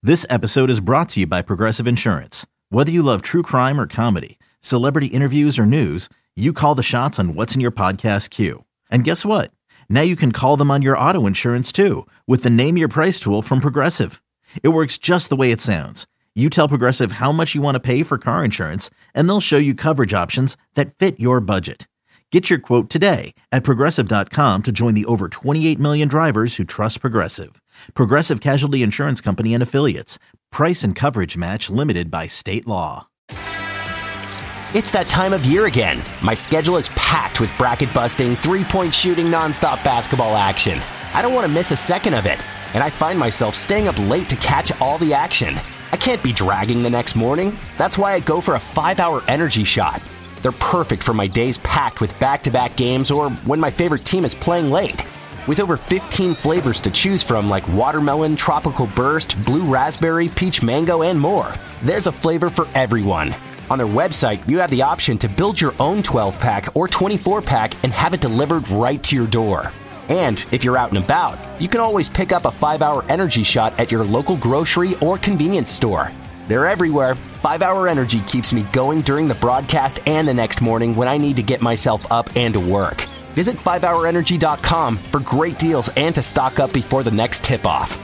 This episode is brought to you by Progressive Insurance. Whether you love true crime or comedy, celebrity interviews or news, you call the shots on what's in your podcast queue. And guess what? Now you can call them on your auto insurance too with the Name Your Price tool from Progressive. It works just the way it sounds. You tell Progressive how much you want to pay for car insurance, and they'll show you coverage options that fit your budget. Get your quote today at Progressive.com to join the over 28 million drivers who trust Progressive. Progressive Casualty Insurance Company and Affiliates. Price and coverage match limited by state law. It's that time of year again. My schedule is packed with bracket-busting, three-point shooting, nonstop basketball action. I don't want to miss a second of it, and I find myself staying up late to catch all the action. I can't be dragging the next morning. That's why I go for a 5-hour energy shot. They're perfect for my days packed with back-to-back games or when my favorite team is playing late. With over 15 flavors to choose from like watermelon, tropical burst, blue raspberry, peach mango, and more, there's a flavor for everyone. On their website, you have the option to build your own 12-pack or 24-pack and have it delivered right to your door. And if you're out and about, you can always pick up a 5-hour energy shot at your local grocery or convenience store. They're everywhere. 5-hour energy keeps me going during the broadcast and the next morning when I need to get myself up and to work. Visit 5hourenergy.com for great deals and to stock up before the next tip-off.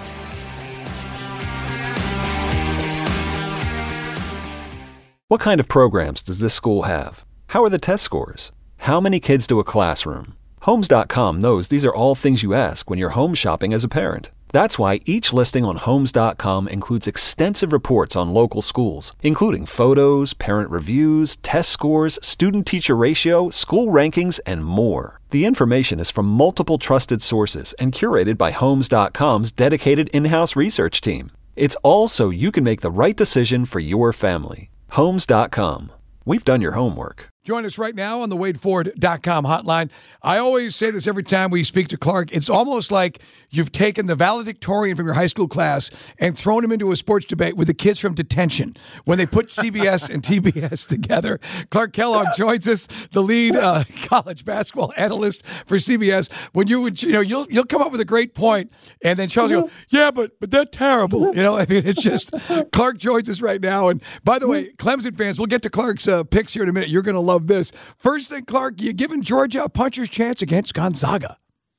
What kind of programs does this school have? How are the test scores? How many kids do a classroom? Homes.com knows these are all things you ask when you're home shopping as a parent. That's why each listing on Homes.com includes extensive reports on local schools, including photos, parent reviews, test scores, student-teacher ratio, school rankings, and more. The information is from multiple trusted sources and curated by Homes.com's dedicated in-house research team. It's all so you can make the right decision for your family. Homes.com. We've done your homework. Join us right now on the WadeFord.com hotline. I always say this every time we speak to Clark. It's almost like you've taken the valedictorian from your high school class and thrown him into a sports debate with the kids from detention when they put CBS and TBS together. Clark Kellogg joins us, the lead college basketball analyst for CBS. When you'll come up with a great point, and then Charles will go, yeah, but they're terrible. It's just Clark joins us right now. And by the way, Clemson fans, we'll get to Clark's picks here in a minute. You're going to love this. First thing, Clark, you giving Georgia a puncher's chance against Gonzaga?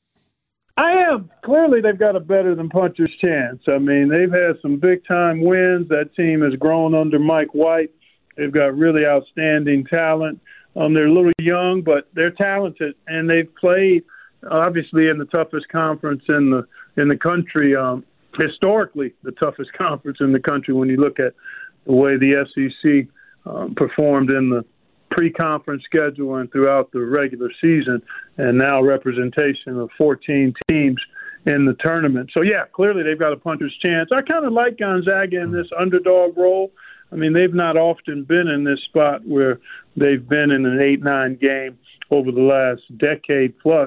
I am. Clearly, they've got a better than puncher's chance. I mean, they've had some big-time wins. That team has grown under Mike White. They've got really outstanding talent. They're a little young, but they're talented, and they've played, obviously, in the toughest conference in the country, historically the toughest conference in the country when you look at the way the SEC performed in the pre-conference schedule and throughout the regular season, and now representation of 14 teams in the tournament. So, yeah, clearly they've got a puncher's chance. I kind of like Gonzaga in this underdog role. I mean, they've not often been in this spot where they've been in an 8-9 game over the last decade plus.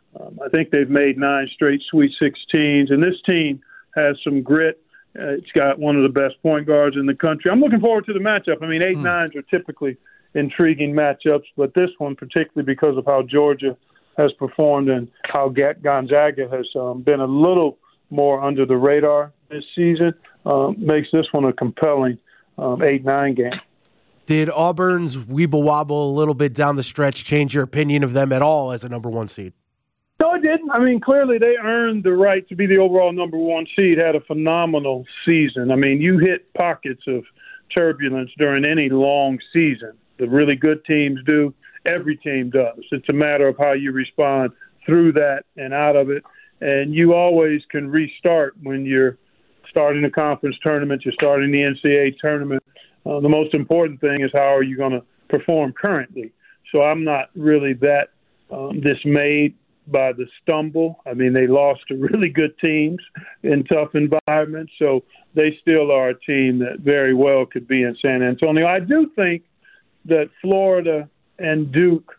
I think they've made 9 straight Sweet 16s, and this team has some grit. It's got one of the best point guards in the country. I'm looking forward to the matchup. I mean, 8-9s are typically intriguing matchups, but this one, particularly because of how Georgia has performed and how Gonzaga has been a little more under the radar this season, makes this one a compelling 8-9 game. Did Auburn's weeble wobble a little bit down the stretch change your opinion of them at all as a number 1 seed? No, it didn't. I mean, clearly they earned the right to be the overall number 1 seed, had a phenomenal season. I mean, you hit pockets of turbulence during any long season. The really good teams do. Every team does. It's a matter of how you respond through that and out of it. And you always can restart when you're starting a conference tournament, you're starting the NCAA tournament. The most important thing is how are you going to perform currently. So I'm not really that dismayed by the stumble. I mean, they lost to really good teams in tough environments, so they still are a team that very well could be in San Antonio. I do think that Florida and Duke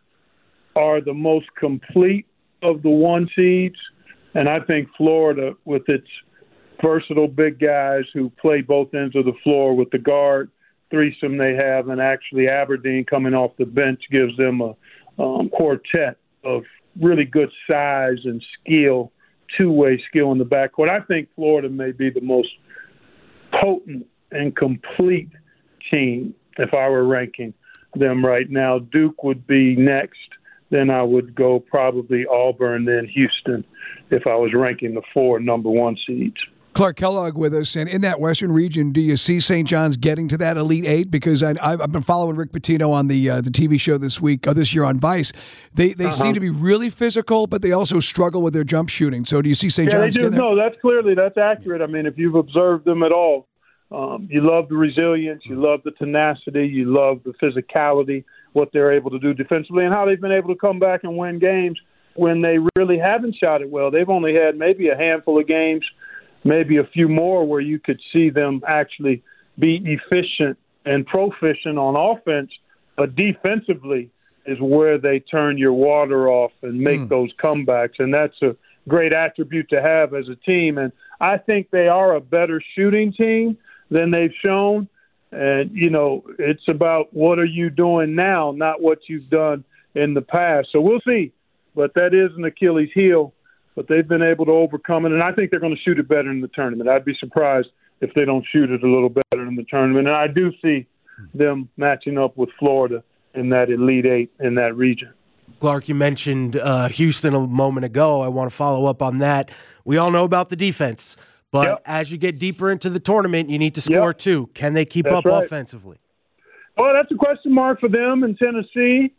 are the most complete of the 1 seeds, and I think Florida, with its versatile big guys who play both ends of the floor with the guard threesome they have, and actually Aberdeen coming off the bench gives them a quartet of really good size and skill, two-way skill in the backcourt. I think Florida may be the most potent and complete team if I were ranking them right now. Duke would be next. Then I would go probably Auburn, then Houston if I was ranking the 4 number 1 seeds. Clark Kellogg with us. And in that Western region, do you see St. John's getting to that Elite Eight? Because I've been following Rick Pitino on the TV show this year on Vice. They seem to be really physical, but they also struggle with their jump shooting. So do you see St. John's getting there? No, that's accurate. I mean, if you've observed them at all, you love the resilience, you love the tenacity, you love the physicality, what they're able to do defensively, and how they've been able to come back and win games when they really haven't shot it well. They've only had maybe a handful of games, maybe a few more, where you could see them actually be efficient and proficient on offense, but defensively is where they turn your water off and make those comebacks, and that's a great attribute to have as a team. And I think they are a better shooting team than they've shown. And, it's about what are you doing now, not what you've done in the past. So we'll see. But that is an Achilles heel. But they've been able to overcome it, and I think they're going to shoot it better in the tournament. I'd be surprised if they don't shoot it a little better in the tournament. And I do see them matching up with Florida in that Elite Eight in that region. Clark, you mentioned Houston a moment ago. I want to follow up on that. We all know about the defense. But as you get deeper into the tournament, you need to score too. Can they keep up offensively? Well, that's a question mark for them in Tennessee.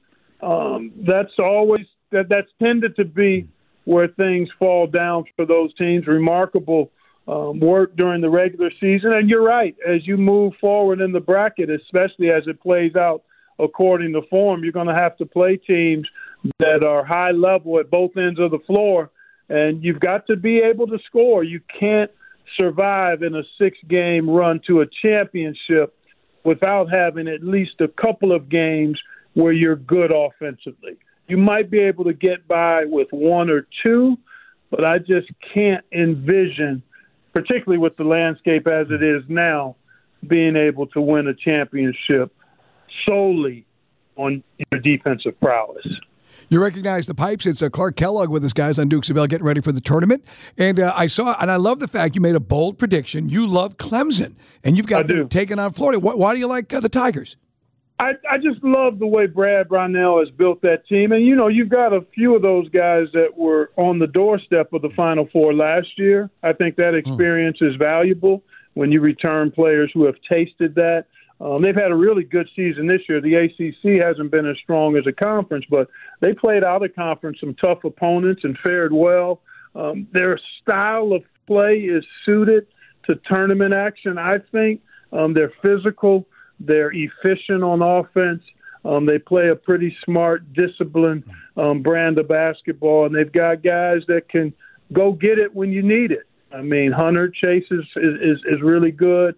That's tended to be where things fall down for those teams. Remarkable work during the regular season. And you're right, as you move forward in the bracket, especially as it plays out according to form, you're going to have to play teams that are high level at both ends of the floor. And you've got to be able to score. You can't survive in a 6-game run to a championship without having at least a couple of games where you're good offensively. You might be able to get by with 1 or 2, but I just can't envision, particularly with the landscape as it is now, being able to win a championship solely on your defensive prowess. You recognize the pipes. It's Clark Kellogg with us, guys, on Dukes of Bell getting ready for the tournament. And I love the fact you made a bold prediction. You love Clemson, and you've got them taking on Florida. Why do you like the Tigers? I just love the way Brad Brownell has built that team. And, you've got a few of those guys that were on the doorstep of the Final Four last year. I think that experience is valuable when you return players who have tasted that. They've had a really good season this year. The ACC hasn't been as strong as a conference, but they played out of conference some tough opponents and fared well. Their style of play is suited to tournament action, I think. They're physical. They're efficient on offense. They play a pretty smart, disciplined brand of basketball, and they've got guys that can go get it when you need it. I mean, Hunter Chase is really good.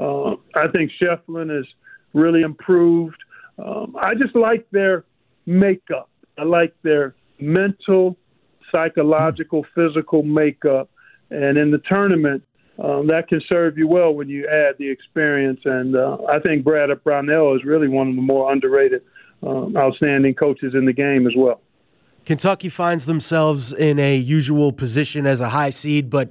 I think Shefflin is really improved. I just like their makeup. I like their mental, psychological, physical makeup. And in the tournament, that can serve you well when you add the experience. And I think Brad Brownell is really one of the more underrated, outstanding coaches in the game as well. Kentucky finds themselves in a usual position as a high seed, but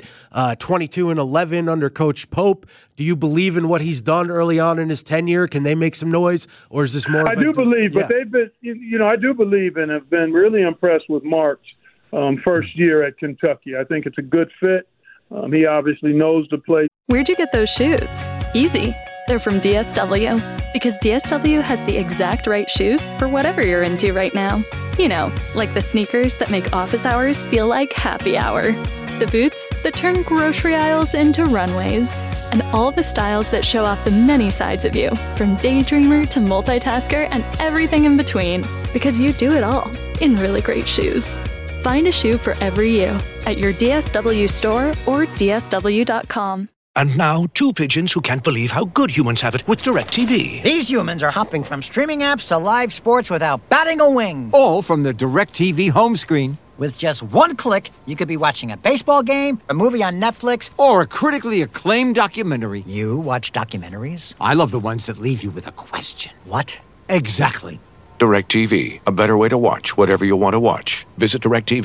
22-11 under Coach Pope. Do you believe in what he's done early on in his tenure? Can they make some noise, or is this more? I do believe, but they've been, I do believe and have been really impressed with Mark's first year at Kentucky. I think it's a good fit. He obviously knows the place. Where'd you get those shoes? Easy. They're from DSW. Because DSW has the exact right shoes for whatever you're into right now. Like the sneakers that make office hours feel like happy hour. The boots that turn grocery aisles into runways. And all the styles that show off the many sides of you, from daydreamer to multitasker and everything in between. Because you do it all in really great shoes. Find a shoe for every you at your DSW store or DSW.com. And now, two pigeons who can't believe how good humans have it with DirecTV. These humans are hopping from streaming apps to live sports without batting a wing. All from the DirecTV home screen. With just one click, you could be watching a baseball game, a movie on Netflix, or a critically acclaimed documentary. You watch documentaries? I love the ones that leave you with a question. What? Exactly. DirecTV, a better way to watch whatever you want to watch. Visit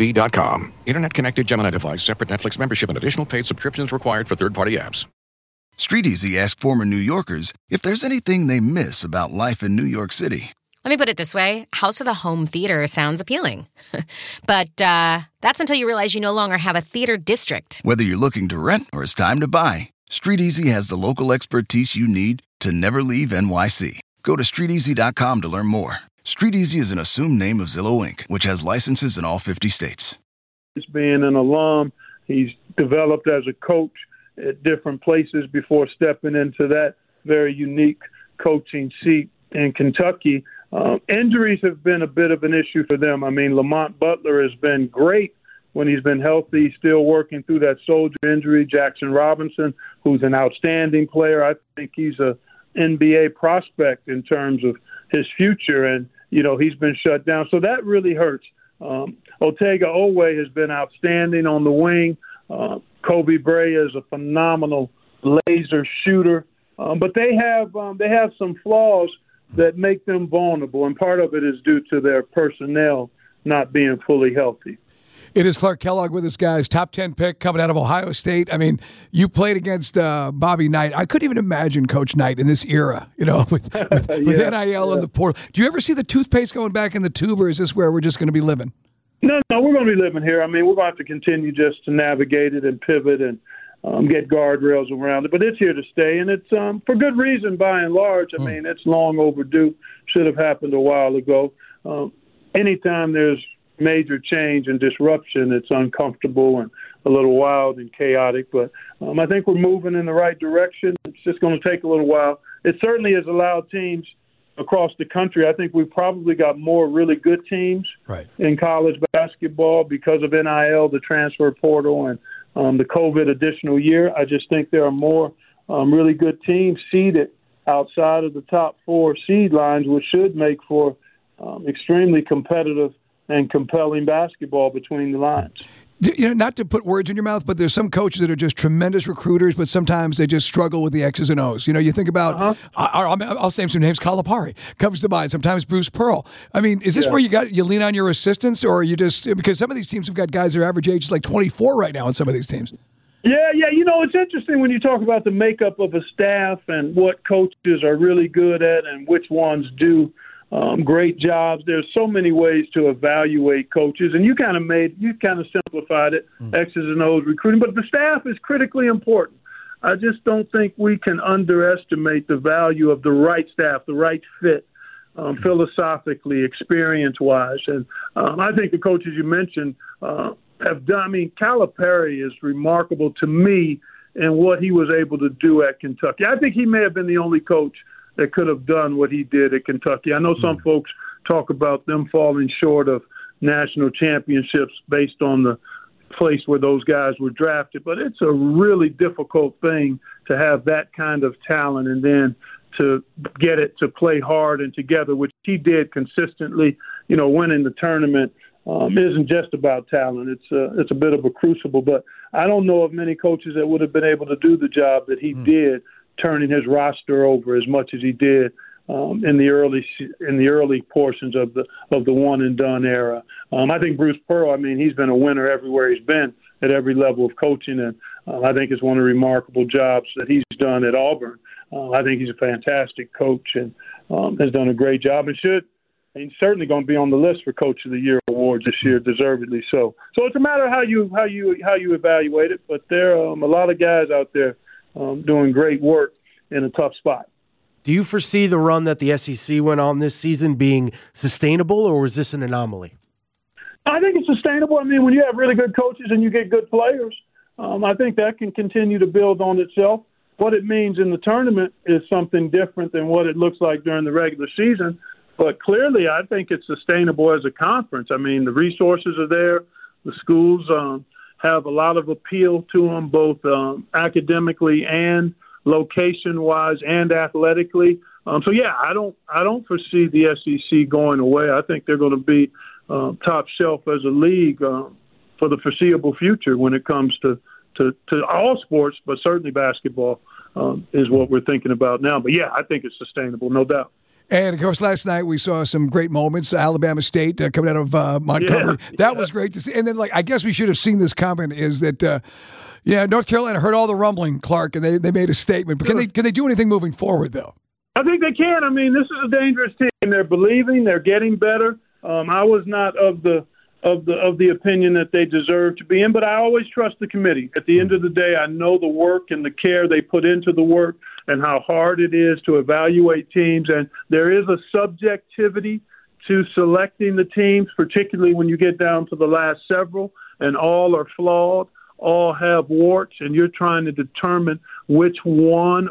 DirecTV.com. Internet-connected Gemini device, separate Netflix membership, and additional paid subscriptions required for third-party apps. StreetEasy asked former New Yorkers if there's anything they miss about life in New York City. Let me put it this way. House with a home theater sounds appealing. But that's until you realize you no longer have a theater district. Whether you're looking to rent or it's time to buy, StreetEasy has the local expertise you need to never leave NYC. Go to StreetEasy.com to learn more. StreetEasy is an assumed name of Zillow Inc., which has licenses in all 50 states. He's being an alum. He's developed as a coach at different places before stepping into that very unique coaching seat in Kentucky. Injuries have been a bit of an issue for them. I mean, Lamont Butler has been great when he's been healthy, still working through that shoulder injury. Jackson Robinson, who's an outstanding player, I think he's a NBA prospect in terms of his future, and, you know, he's been shut down. So that really hurts. Otega Oweh has been outstanding on the wing. Kobe Bray is a phenomenal laser shooter. But they have some flaws that make them vulnerable, and part of it is due to their personnel not being fully healthy. It is Clark Kellogg with us, guys. Top 10 pick coming out of Ohio State. I mean, you played against Bobby Knight. I couldn't even imagine Coach Knight in this era, you know, with NIL and the portal. Do you ever see the toothpaste going back in the tube, or is this where we're just going to be living? No, we're going to be living here. I mean, we're going to have to continue just to navigate it and pivot and get guardrails around it. But it's here to stay, and it's for good reason by and large. I mean, it's long overdue. Should have happened a while ago. Anytime there's major change and disruption, it's uncomfortable and a little wild and chaotic. But I think we're moving in the right direction. It's just going to take a little while. It certainly has allowed teams across the country. I think we've probably got more really good teams in college basketball because of NIL, the transfer portal, and the COVID additional year. I just think there are more really good teams seeded outside of the top 4 seed lines, which should make for extremely competitive and compelling basketball between the lines. You know, not to put words in your mouth, but there's some coaches that are just tremendous recruiters, but sometimes they just struggle with the X's and O's. You know, you think about, I'll name some names, Calipari comes to mind, sometimes Bruce Pearl. I mean, is this where you lean on your assistants, or are you just, because some of these teams have got guys their average age is like 24 right now in some of these teams? Yeah. You know, it's interesting when you talk about the makeup of a staff and what coaches are really good at and which ones do great jobs. There's so many ways to evaluate coaches, and you kind of simplified it, X's and O's recruiting, but the staff is critically important. I just don't think we can underestimate the value of the right staff, the right fit, philosophically, experience-wise. And I think the coaches you mentioned have done. I mean, Calipari is remarkable to me in what he was able to do at Kentucky. I think he may have been the only coach that could have done what he did at Kentucky. I know some folks talk about them falling short of national championships based on the place where those guys were drafted, but it's a really difficult thing to have that kind of talent and then to get it to play hard and together, which he did consistently. You know, winning the tournament isn't just about talent. It's a bit of a crucible, but I don't know of many coaches that would have been able to do the job that he did, turning his roster over as much as he did in the early portions of the one and done era. I think Bruce Pearl, I mean, he's been a winner everywhere he's been at every level of coaching, and I think it's one of the remarkable jobs that he's done at Auburn. I think he's a fantastic coach and has done a great job, and he's certainly going to be on the list for Coach of the Year awards this year, deservedly so. So it's a matter of how you evaluate it, but there are a lot of guys out there doing great work in a tough spot. Do you foresee the run that the SEC went on this season being sustainable, or was this an anomaly? I think it's sustainable. I mean, when you have really good coaches and you get good players, I think that can continue to build on itself. What it means in the tournament is something different than what it looks like during the regular season. But clearly, I think it's sustainable as a conference. I mean, the resources are there. The schools have a lot of appeal to them, both academically and location-wise and athletically. So yeah, I don't foresee the SEC going away. I think they're going to be top shelf as a league for the foreseeable future when it comes to all sports, but certainly basketball is what we're thinking about now. But yeah, I think it's sustainable, no doubt. And, of course, last night we saw some great moments. Alabama State coming out of Montgomery. Yeah. That was great to see. And then, I guess we should have seen this coming is that, North Carolina heard all the rumbling, Clark, and they made a statement. But can they do anything moving forward, though? I think they can. I mean, this is a dangerous team. They're believing. They're getting better. I was not of the opinion that they deserve to be in, but I always trust the committee. At the end of the day, I know the work and the care they put into the work and how hard it is to evaluate teams. And there is a subjectivity to selecting the teams, particularly when you get down to the last several, and all are flawed, all have warts, and you're trying to determine which one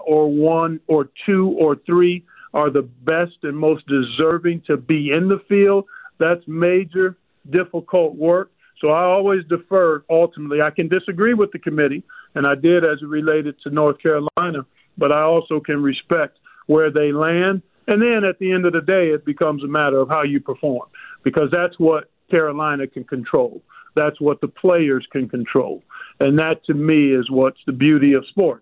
or two or three are the best and most deserving to be in the field. That's major, difficult work. So I always defer ultimately. I can disagree with the committee, and I did as it related to North Carolina, but I also can respect where they land. And then at the end of the day, it becomes a matter of how you perform, because that's what Carolina can control. That's what the players can control. And that, to me, is what's the beauty of sports.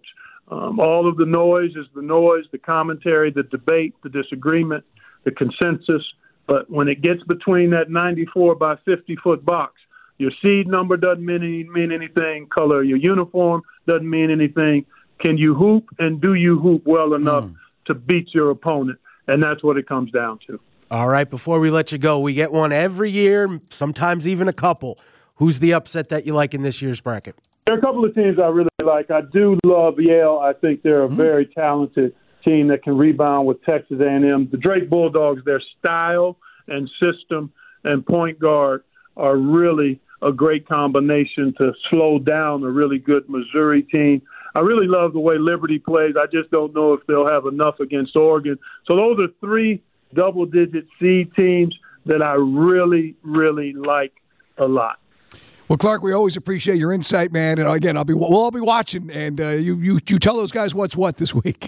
All of the noise is the noise, the commentary, the debate, the disagreement, the consensus. But when it gets between that 94 by 50-foot box, your seed number doesn't mean anything. Color of your uniform doesn't mean anything. Can you hoop, and do you hoop well enough to beat your opponent? And that's what it comes down to. All right, before we let you go, we get one every year, sometimes even a couple. Who's the upset that you like in this year's bracket? There are a couple of teams I really like. I do love Yale. I think they're a very talented team that can rebound with Texas A&M. The Drake Bulldogs, their style and system and point guard are really a great combination to slow down a really good Missouri team. I really love the way Liberty plays. I just don't know if they'll have enough against Oregon. So those are three double-digit seed teams that I really, really like a lot. Well, Clark, we always appreciate your insight, man. And again, we'll all be watching, and you tell those guys what's what this week.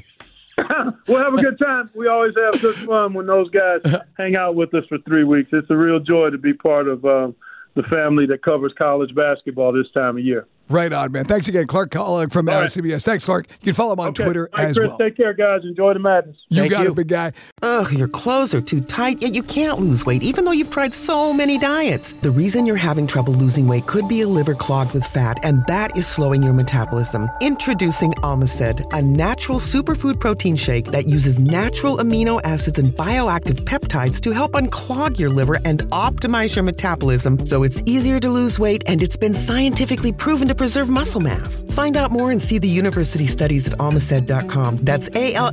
We'll have a good time. We always have good fun when those guys hang out with us for 3 weeks. It's a real joy to be part of the family that covers college basketball this time of year. Right on, man. Thanks again, Clark Collick from CBS. Thanks, Clark. You can follow him on Twitter as Chris, well. Take care, guys. Enjoy the madness. You got it, big guy. Ugh, your clothes are too tight, yet you can't lose weight, even though you've tried so many diets. The reason you're having trouble losing weight could be a liver clogged with fat, and that is slowing your metabolism. Introducing Omicid, a natural superfood protein shake that uses natural amino acids and bioactive peptides to help unclog your liver and optimize your metabolism so it's easier to lose weight, and it's been scientifically proven to preserve muscle mass. Find out more and see the university studies at almaced.com. That's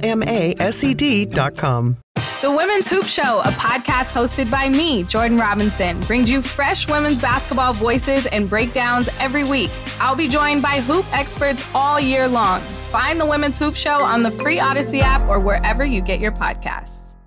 ALMASED.com. The Women's Hoop Show, a podcast hosted by me, Jordan Robinson, brings you fresh women's basketball voices and breakdowns every week. I'll be joined by hoop experts all year long. Find the Women's Hoop Show on the free Odyssey app or wherever you get your podcasts.